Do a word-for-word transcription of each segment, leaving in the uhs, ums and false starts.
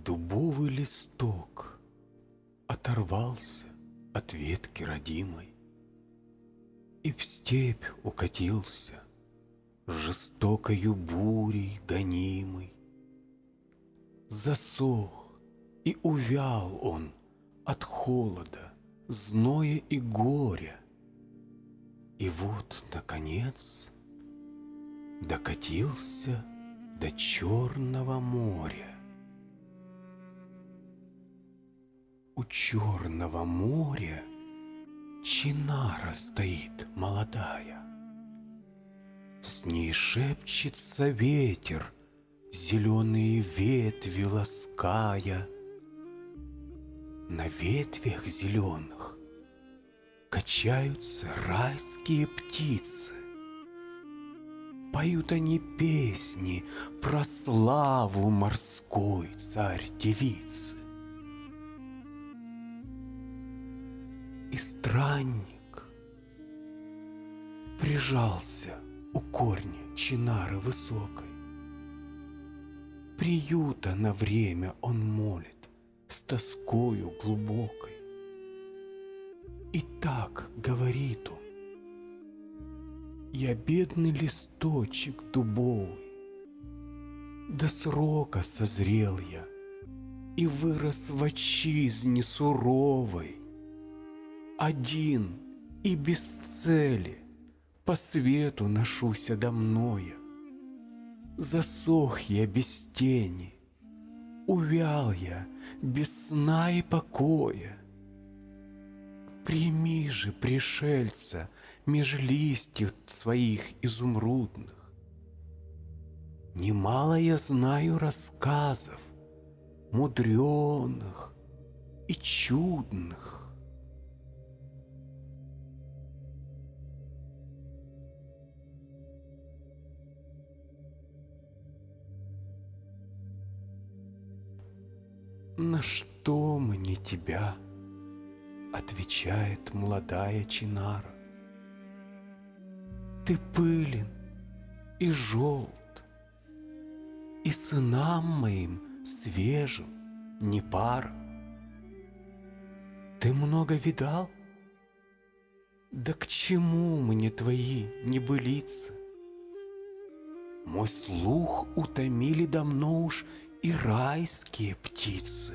Дубовый листок оторвался от ветки родимой и в степь укатился, жестокою бурей гонимый. Засох и увял он от холода, зноя и горя. И вот, наконец, докатился до Черного моря. У Черного моря чинара стоит молодая. С ней шепчется ветер, зеленые ветви лаская. На ветвях зеленых качаются райские птицы. Поют они песни про славу морской царь-девицы. И странник прижался у корня чинары высокой. Приюта на время он молит с тоскою глубокой. И так говорит он: я бедный листочек дубовый, до срока созрел я и вырос в отчизне суровой. Один и без цели по свету ношуся до мною. Засох я без тени, увял я без сна и покоя. Прими же пришельца меж листьев своих изумрудных. Немало я знаю рассказов, мудреных и чудных. На что мне тебя? Отвечает молодая чинара. Ты пылен и желт, и сынам моим свежим не пара. Ты много видал? Да к чему мне твои небылицы? Мой слух утомили давно уж и райские птицы.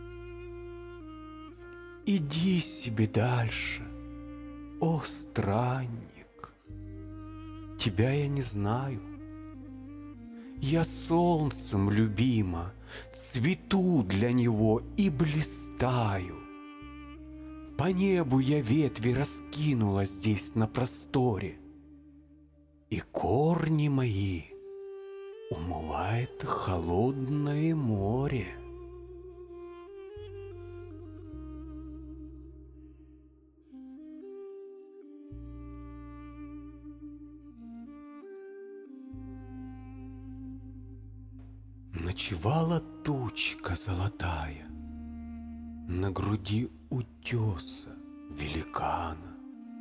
Иди себе дальше, о странник, тебя я не знаю. Я солнцем любима, цвету для него и блистаю. По небу я ветви раскинула здесь на просторе, и корни мои умывает холодное море. Ночевала тучка золотая на груди утеса великана.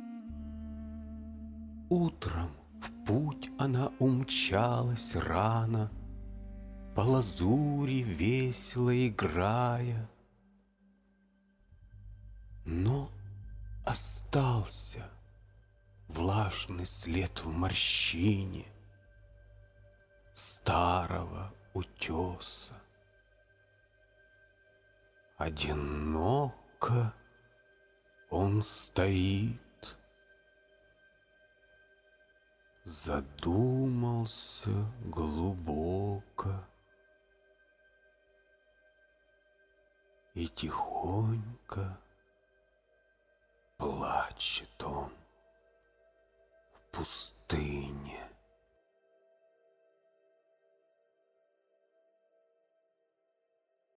Утром в путь она умчалась рано, по лазури весело играя. Но остался влажный след в морщине старого утеса. Одиноко он стоит, задумался глубоко, и тихонько плачет он в пустыне.